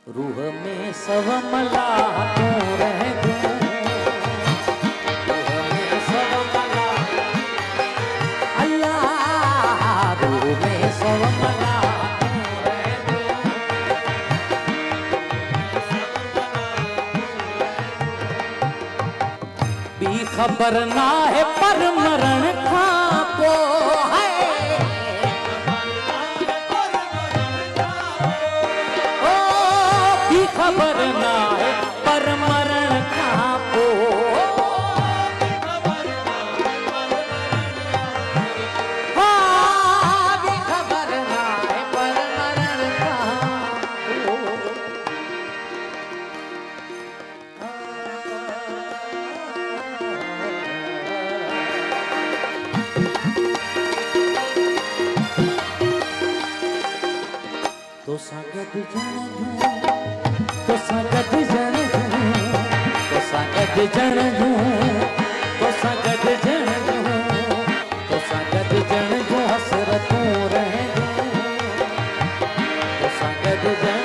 रूह में सब मला तू रह दूं, रूह में सब मला अल्लाह, रूह में सब मला तू रह दूं। भी खबर ना है पर मरण खां है, खबर ना है पर मरण कहाँ को, हाँ भी खबर ना है पर मरण कहाँ को। तो संगत जन दूं, तो संगत जन दूं, तो संगत जन दूं, तो संगत जन दूं, तो संगत जन दूं, हसरतों रह दूं, तो संगत जन